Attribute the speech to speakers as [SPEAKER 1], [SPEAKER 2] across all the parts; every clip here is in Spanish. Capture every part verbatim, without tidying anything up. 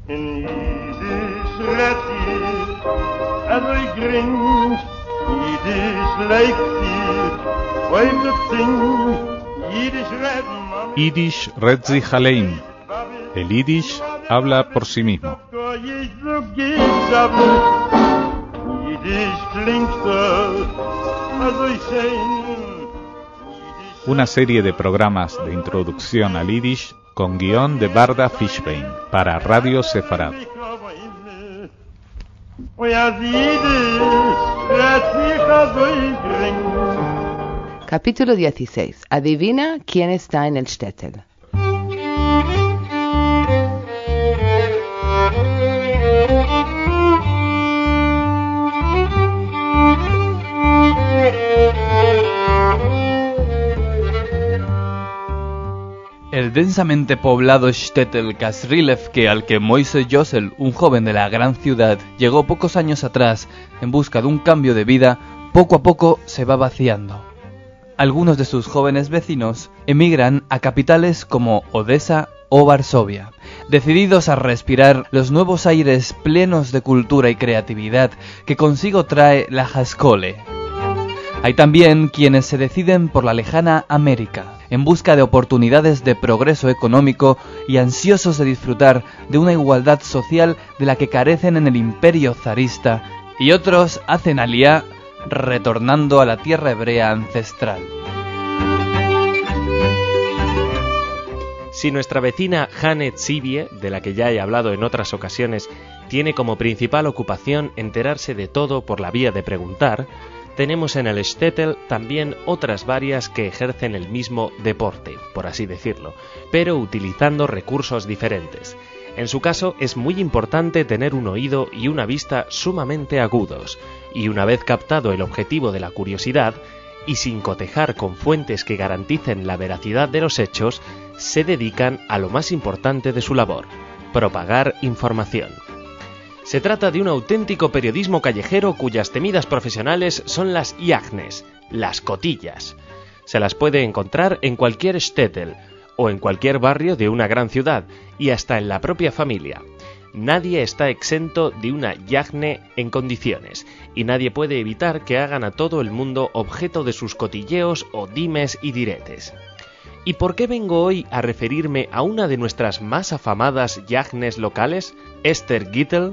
[SPEAKER 1] In Yiddish Letty, as I grin, Yiddish Lekti, wave the thing, Yiddish Red Mami.
[SPEAKER 2] Yiddish Redzi Haleim. El Yiddish habla por sí mismo. Una serie de programas de introducción al Yiddish con guión de Barda Fishbein para Radio Sefarad.
[SPEAKER 3] Capítulo dieciséis. Adivina quién está en el shtetl.
[SPEAKER 4] El densamente poblado shtetl Kasrilevke al que Moise Yosel, un joven de la gran ciudad, llegó pocos años atrás en busca de un cambio de vida, poco a poco se va vaciando. Algunos de sus jóvenes vecinos emigran a capitales como Odessa o Varsovia, decididos a respirar los nuevos aires plenos de cultura y creatividad que consigo trae la Haskole. Hay también quienes se deciden por la lejana América, en busca de oportunidades de progreso económico y ansiosos de disfrutar de una igualdad social de la que carecen en el imperio zarista, y otros hacen aliyá retornando a la tierra hebrea ancestral.
[SPEAKER 5] Si nuestra vecina Hane Tzivie, de la que ya he hablado en otras ocasiones, tiene como principal ocupación enterarse de todo por la vía de preguntar, tenemos en el shtetl también otras varias que ejercen el mismo deporte, por así decirlo, pero utilizando recursos diferentes. En su caso es muy importante tener un oído y una vista sumamente agudos, y una vez captado el objetivo de la curiosidad, y sin cotejar con fuentes que garanticen la veracidad de los hechos, se dedican a lo más importante de su labor: propagar información. Se trata de un auténtico periodismo callejero cuyas temidas profesionales son las yajnes, las cotillas. Se las puede encontrar en cualquier shtetl o en cualquier barrio de una gran ciudad y hasta en la propia familia. Nadie está exento de una yajne en condiciones y nadie puede evitar que hagan a todo el mundo objeto de sus cotilleos o dimes y diretes. ¿Y por qué vengo hoy a referirme a una de nuestras más afamadas yajnes locales, Esther Gittel?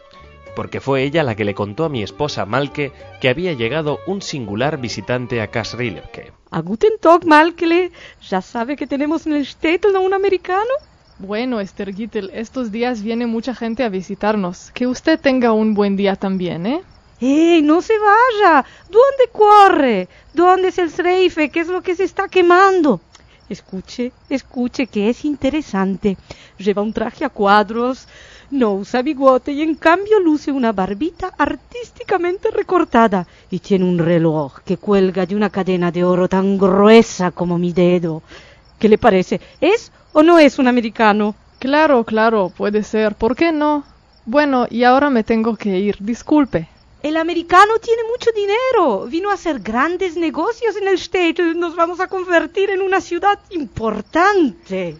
[SPEAKER 5] Porque fue ella la que le contó a mi esposa Malke que había llegado un singular visitante a Kasrilevke.
[SPEAKER 6] A guten Tag, Malke. ¿Ya sabe que tenemos en el shtetl a un americano?
[SPEAKER 7] Bueno, Esther Gittel, estos días viene mucha gente a visitarnos. Que usted tenga un buen día también, ¿eh?
[SPEAKER 6] ¡Ey, no se vaya! ¿Dónde corre? ¿Dónde es el Sreife? ¿Qué es lo que se está quemando? Escuche, escuche, que es interesante. Lleva un traje a cuadros, no usa bigote y en cambio luce una barbita artísticamente recortada y tiene un reloj que cuelga de una cadena de oro tan gruesa como mi dedo. ¿Qué le parece? ¿Es o no es un americano?
[SPEAKER 7] Claro, claro, puede ser. ¿Por qué no? Bueno, y ahora me tengo que ir. Disculpe.
[SPEAKER 6] El americano tiene mucho dinero. Vino a hacer grandes negocios en el shtetl. Nos vamos a convertir en una ciudad importante.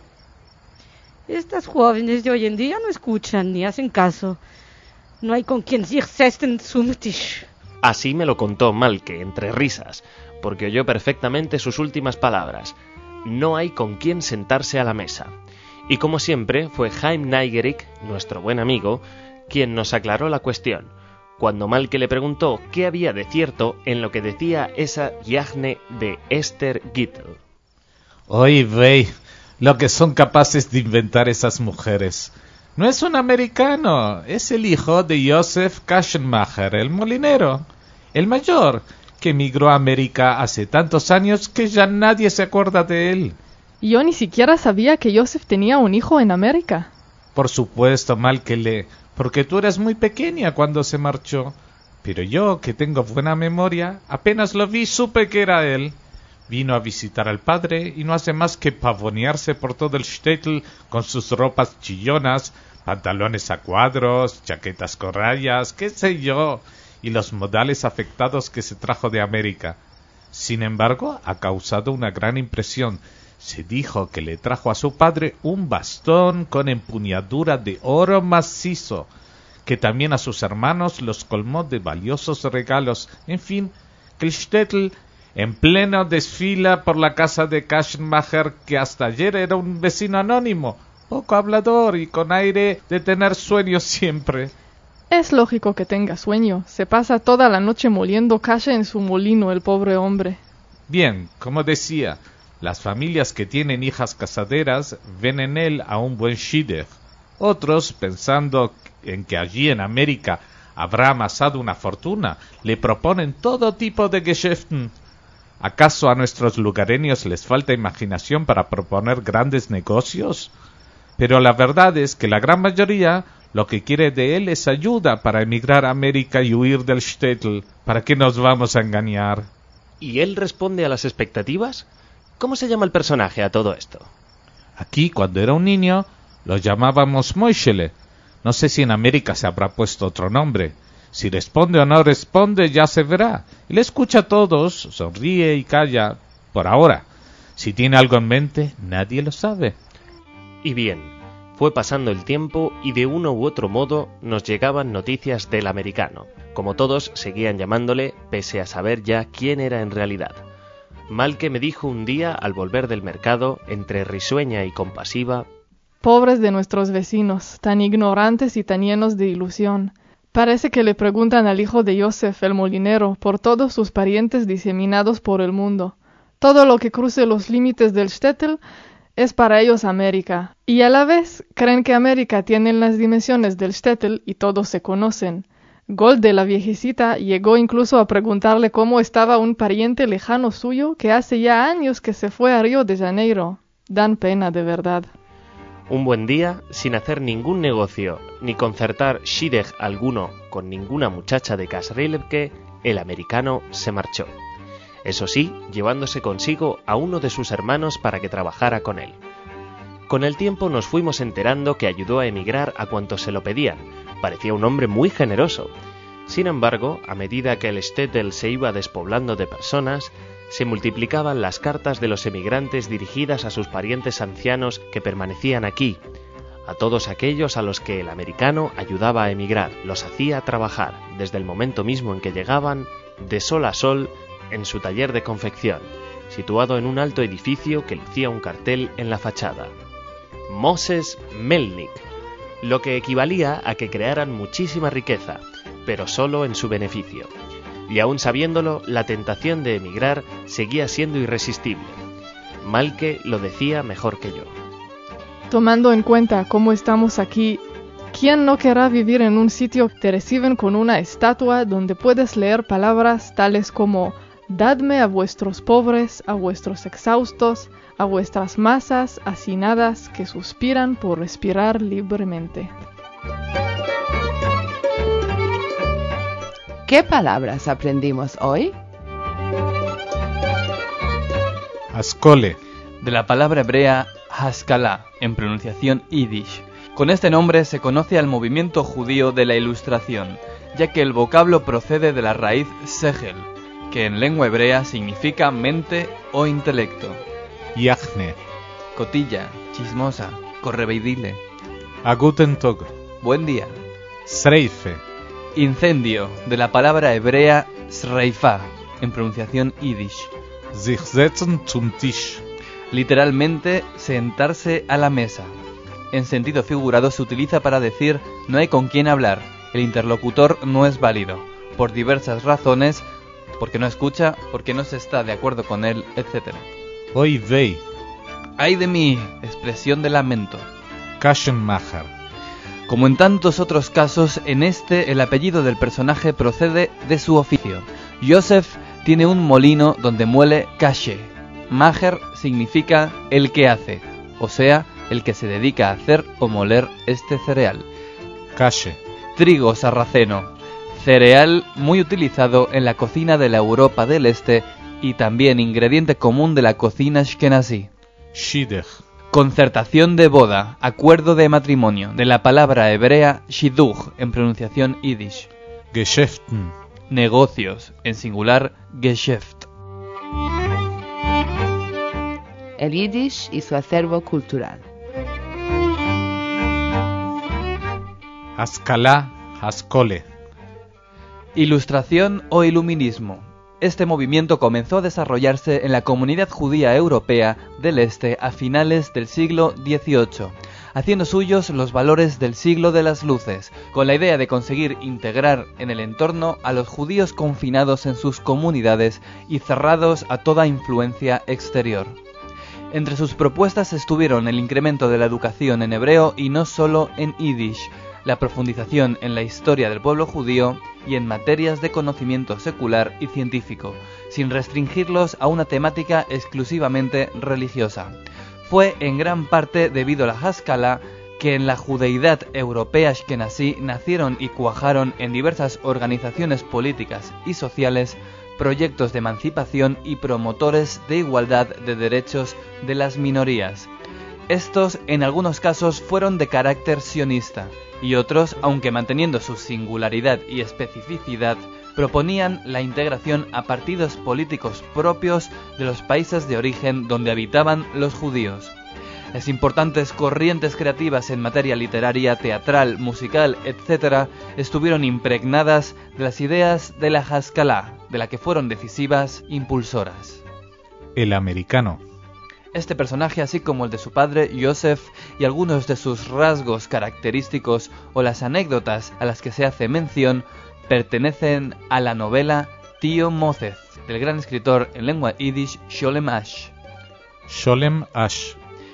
[SPEAKER 6] Estas jóvenes de hoy en día no escuchan ni hacen caso. No hay con quien sich setzen zum Tisch.
[SPEAKER 5] Así me lo contó Malke, entre risas, porque oyó perfectamente sus últimas palabras. No hay con quien sentarse a la mesa. Y como siempre, fue Chaim Neigerik, nuestro buen amigo, quien nos aclaró la cuestión, cuando Malke le preguntó qué había de cierto en lo que decía esa yajne de Esther Gittel.
[SPEAKER 2] Oy vey, lo que son capaces de inventar esas mujeres. No es un americano, es el hijo de Joseph Kaschenmacher, el molinero, el mayor, que emigró a América hace tantos años que ya nadie se acuerda de él.
[SPEAKER 7] Yo ni siquiera sabía que Joseph tenía un hijo en América.
[SPEAKER 2] Por supuesto, Malkele, porque tú eras muy pequeña cuando se marchó. Pero yo, que tengo buena memoria, apenas lo vi supe que era él. Vino a visitar al padre y no hace más que pavonearse por todo el shtetl con sus ropas chillonas, pantalones a cuadros, chaquetas con rayas, qué sé yo, y los modales afectados que se trajo de América. Sin embargo, ha causado una gran impresión. Se dijo que le trajo a su padre un bastón con empuñadura de oro macizo, que también a sus hermanos los colmó de valiosos regalos. En fin, que el shtetl, en pleno desfila por la casa de Kaschenmacher, que hasta ayer era un vecino anónimo, poco hablador y con aire de tener sueños siempre.
[SPEAKER 7] Es lógico que tenga sueño. Se pasa toda la noche moliendo calle en su molino el pobre hombre.
[SPEAKER 2] Bien, como decía, las familias que tienen hijas casaderas ven en él a un buen shidduch. Otros, pensando en que allí en América habrá amasado una fortuna, le proponen todo tipo de Geschäften. ¿Acaso a nuestros lugareños les falta imaginación para proponer grandes negocios? Pero la verdad es que la gran mayoría lo que quiere de él es ayuda para emigrar a América y huir del shtetl. ¿Para qué nos vamos a engañar?
[SPEAKER 5] ¿Y él responde a las expectativas? ¿Cómo se llama el personaje a todo esto?
[SPEAKER 2] Aquí, cuando era un niño, lo llamábamos Moishele. No sé si en América se habrá puesto otro nombre. Si responde o no responde, ya se verá. Él escucha a todos, sonríe y calla, por ahora. Si tiene algo en mente, nadie lo sabe.
[SPEAKER 5] Y bien, fue pasando el tiempo y de uno u otro modo nos llegaban noticias del americano. Como todos, seguían llamándole, pese a saber ya quién era en realidad. Malke me dijo un día, al volver del mercado, entre risueña y compasiva:
[SPEAKER 7] Pobres de nuestros vecinos, tan ignorantes y tan llenos de ilusión. Parece que le preguntan al hijo de Yosef, el molinero, por todos sus parientes diseminados por el mundo. Todo lo que cruce los límites del shtetl es para ellos América, y a la vez creen que América tiene las dimensiones del shtetl y todos se conocen. Golde, la viejecita, llegó incluso a preguntarle cómo estaba un pariente lejano suyo que hace ya años que se fue a Río de Janeiro. Dan pena de verdad.
[SPEAKER 5] Un buen día, sin hacer ningún negocio ni concertar shidduch alguno con ninguna muchacha de Kasrilevke, el americano se marchó. Eso sí, llevándose consigo a uno de sus hermanos para que trabajara con él. Con el tiempo nos fuimos enterando que ayudó a emigrar a cuantos se lo pedían. Parecía un hombre muy generoso. Sin embargo, a medida que el shtetl se iba despoblando de personas, se multiplicaban las cartas de los emigrantes dirigidas a sus parientes ancianos que permanecían aquí, a todos aquellos a los que el americano ayudaba a emigrar, los hacía trabajar, desde el momento mismo en que llegaban, de sol a sol, en su taller de confección, situado en un alto edificio que lucía un cartel en la fachada: Moses Melnik, lo que equivalía a que crearan muchísima riqueza, pero solo en su beneficio. Y aún sabiéndolo, la tentación de emigrar seguía siendo irresistible. Malke lo decía mejor que yo.
[SPEAKER 7] Tomando en cuenta cómo estamos aquí, ¿quién no querrá vivir en un sitio que te reciben con una estatua donde puedes leer palabras tales como: dadme a vuestros pobres, a vuestros exhaustos, a vuestras masas hacinadas que suspiran por respirar libremente?
[SPEAKER 3] ¿Qué palabras aprendimos hoy?
[SPEAKER 2] Ascole.
[SPEAKER 4] De la palabra hebrea Haskalah, en pronunciación yiddish. Con este nombre se conoce al movimiento judío de la Ilustración, ya que el vocablo procede de la raíz sechel, que en lengua hebrea significa mente o intelecto.
[SPEAKER 2] Yachne.
[SPEAKER 4] Cotilla, chismosa, correveidile.
[SPEAKER 2] A guten Tag.
[SPEAKER 4] Buen día.
[SPEAKER 2] Sreife.
[SPEAKER 4] Incendio, de la palabra hebrea sreifa, en pronunciación yiddish.
[SPEAKER 2] Sich setzen zum Tisch.
[SPEAKER 4] Literalmente, sentarse a la mesa. En sentido figurado se utiliza para decir no hay con quién hablar, el interlocutor no es válido, por diversas razones, porque no escucha, porque no se está de acuerdo con él, etcétera.
[SPEAKER 2] Oy vey.
[SPEAKER 4] ¡Ay de mí! Expresión de lamento.
[SPEAKER 2] Kaschenmacher.
[SPEAKER 4] Como en tantos otros casos, en este el apellido del personaje procede de su oficio. Yosef tiene un molino donde muele kashe. Maher significa el que hace, o sea, el que se dedica a hacer o moler este cereal.
[SPEAKER 2] Kashe.
[SPEAKER 4] Trigo sarraceno, cereal muy utilizado en la cocina de la Europa del Este y también ingrediente común de la cocina ashkenazí.
[SPEAKER 2] Shidduch.
[SPEAKER 4] Concertación de boda, acuerdo de matrimonio, de la palabra hebrea shidduch, en pronunciación yiddish.
[SPEAKER 2] Geschäften.
[SPEAKER 4] Negocios, en singular Geschäft.
[SPEAKER 3] el yiddish y su acervo cultural.
[SPEAKER 2] Haskalah, Haskole.
[SPEAKER 4] Ilustración o iluminismo. Este movimiento comenzó a desarrollarse en la comunidad judía europea del Este a finales del siglo dieciocho, haciendo suyos los valores del siglo de las luces, con la idea de conseguir integrar en el entorno a los judíos confinados en sus comunidades y cerrados a toda influencia exterior. Entre sus propuestas estuvieron el incremento de la educación en hebreo y no solo en yiddish, la profundización en la historia del pueblo judío y en materias de conocimiento secular y científico, sin restringirlos a una temática exclusivamente religiosa. Fue en gran parte debido a la Haskalah que en la judeidad europea ashkenazí nacieron y cuajaron en diversas organizaciones políticas y sociales proyectos de emancipación y promotores de igualdad de derechos de las minorías. Estos, en algunos casos, fueron de carácter sionista, y otros, aunque manteniendo su singularidad y especificidad, proponían la integración a partidos políticos propios de los países de origen donde habitaban los judíos. Las importantes corrientes creativas en materia literaria, teatral, musical, etcétera, estuvieron impregnadas de las ideas de la Haskalah, de la que fueron decisivas impulsoras.
[SPEAKER 2] El americano.
[SPEAKER 4] Este personaje, así como el de su padre, Yosef, y algunos de sus rasgos característicos o las anécdotas a las que se hace mención, pertenecen a la novela Tío Mozez, del gran escritor en lengua yiddish Sholem Asch.
[SPEAKER 2] Sholem Asch.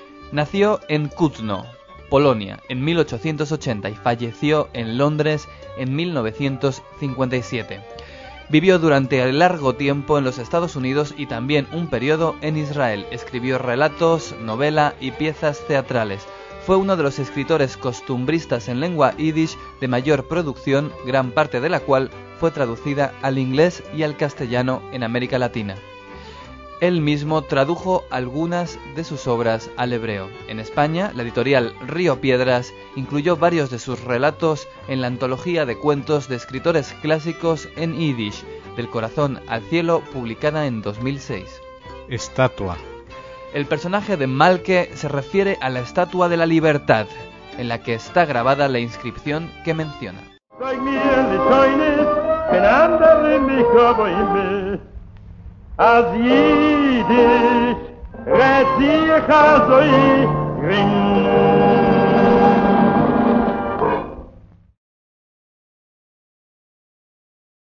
[SPEAKER 4] Nació en Kutno, Polonia, en mil ochocientos ochenta y falleció en Londres en mil novecientos cincuenta y siete. Vivió durante largo tiempo en los Estados Unidos y también un periodo en Israel. Escribió relatos, novela y piezas teatrales. Fue uno de los escritores costumbristas en lengua yiddish de mayor producción, gran parte de la cual fue traducida al inglés y al castellano en América Latina. Él mismo tradujo algunas de sus obras al hebreo. En España, la editorial Río Piedras incluyó varios de sus relatos en la antología de cuentos de escritores clásicos en yiddish, Del corazón al cielo, publicada en dos mil seis.
[SPEAKER 2] Estatua.
[SPEAKER 4] El personaje de Malke se refiere a la Estatua de la Libertad, en la que está grabada la inscripción que menciona.
[SPEAKER 1] As Yiddish, red sich also ich,